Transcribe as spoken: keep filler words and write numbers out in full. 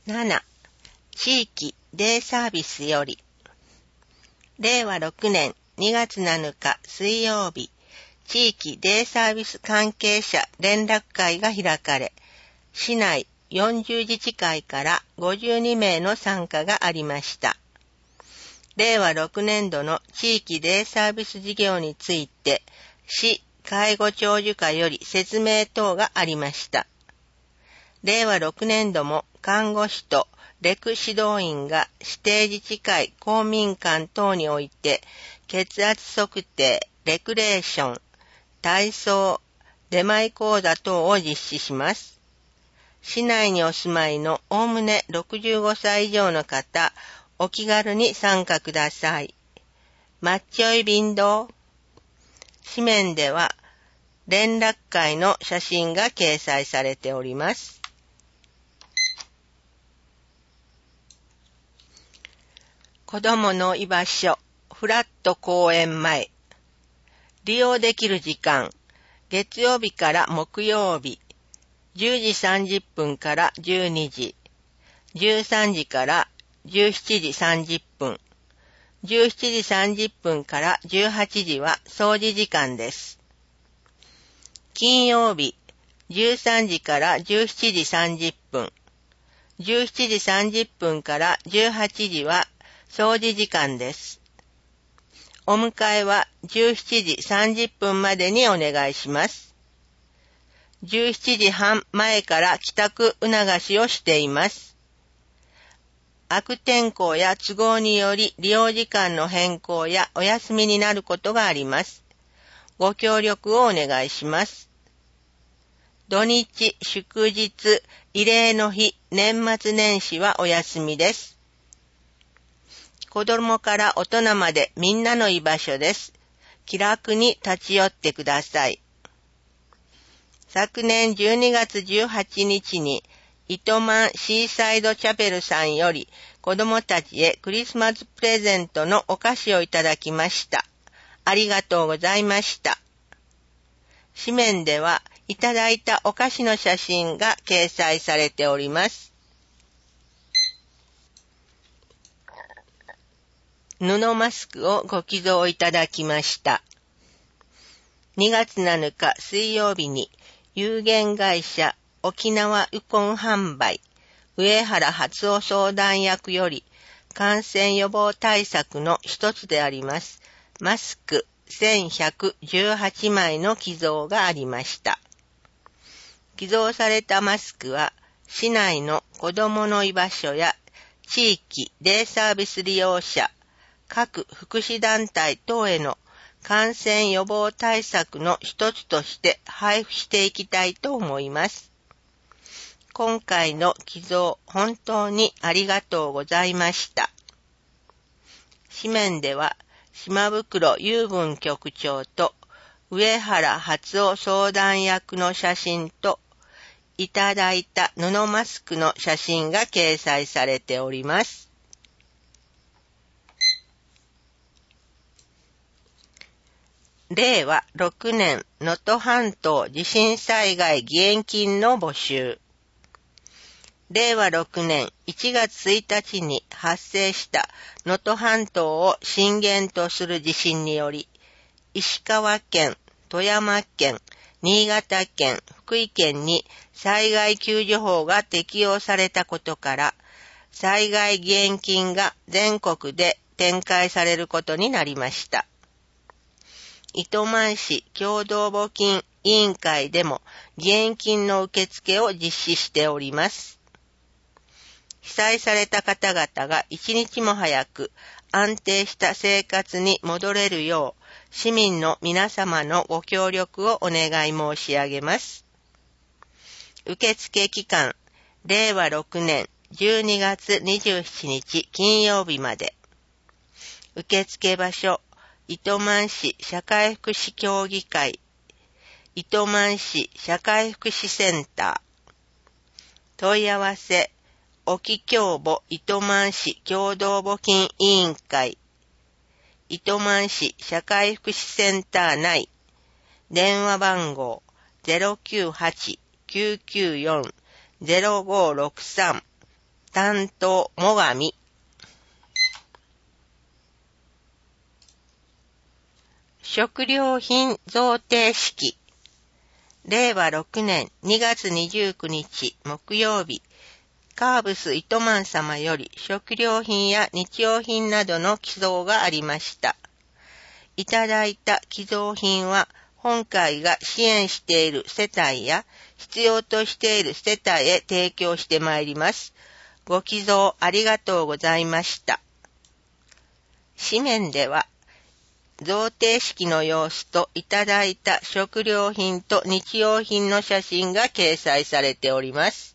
なな、地域デイサービスより、れいわろくねんにがつなのか水曜日、地域デイサービス関係者連絡会が開かれ、市内よんじゅう自治会からごじゅうにめいの参加がありました。れいわろくねんどの地域デイサービス事業について、市介護長寿課より説明等がありました。れいわろくねんども看護師とレク指導員が指定自治会公民館等において血圧測定、レクレーション、体操、出前講座等を実施します。市内にお住まいのおおむねろくじゅうごさい以上の方、お気軽に参加ください。マッチョイ便道。紙面では連絡会の写真が掲載されております。子どもの居場所、フラット公園前。利用できる時間、月曜日から木曜日、じゅうじさんじゅっぷんからじゅうにじ、じゅうさんじからじゅうしちじさんじゅっぷん、じゅうしちじさんじゅっぷんからじゅうはちじは掃除時間です。金曜日、じゅうさんじからじゅうしちじさんじゅっぷん、じゅうしちじさんじゅっぷんからじゅうはちじは掃除時間です。お迎えはじゅうしちじさんじゅっぷんまでにお願いします。じゅうしちじはん前から帰宅促しをしています。悪天候や都合により利用時間の変更やお休みになることがあります。ご協力をお願いします。土日、祝日、慰霊の日、年末年始はお休みです。子供から大人までみんなの居場所です。気楽に立ち寄ってください。昨年じゅうにがつじゅうはちにちに糸満シーサイドチャペルさんより子供たちへクリスマスプレゼントのお菓子をいただきました。ありがとうございました。紙面ではいただいたお菓子の写真が掲載されております。布マスクをご寄贈いただきました。にがつなのか水曜日に有限会社沖縄ウコン販売上原初夫相談役より感染予防対策の一つでありますマスクせんひゃくじゅうはちまいの寄贈がありました。寄贈されたマスクは市内の子どもの居場所や地域デイサービス利用者各福祉団体等への感染予防対策の一つとして配布していきたいと思います。今回の寄贈本当にありがとうございました。紙面では島袋雄文局長と上原初夫相談役の写真といただいた布マスクの写真が掲載されております。れいわろくねん能登半島地震災害義援金の募集。れいわろくねんいちがつついたちに発生した能登半島を震源とする地震により、石川県、富山県、新潟県、福井県に災害救助法が適用されたことから、災害義援金が全国で展開されることになりました。糸満市共同募金委員会でも義援金の受付を実施しております。被災された方々が一日も早く安定した生活に戻れるよう、市民の皆様のご協力をお願い申し上げます。受付期間、れいわろくねんじゅうにがつにじゅうしちにち金曜日まで。受付場所、糸満市社会福祉協議会、糸満市社会福祉センター、問い合わせ、沖共募糸満市共同募金委員会、糸満市社会福祉センター内、電話番号 ゼロきゅうはち きゅうきゅうよん ゼロごろくさん担当最上。食料品贈呈式。れいわろくねんにがつにじゅうくにち木曜日、カーブス糸満様より食料品や日用品などの寄贈がありました。いただいた寄贈品は本会が支援している世帯や必要としている世帯へ提供してまいります。ご寄贈ありがとうございました。紙面では贈呈式の様子といただいた食料品と日用品の写真が掲載されております。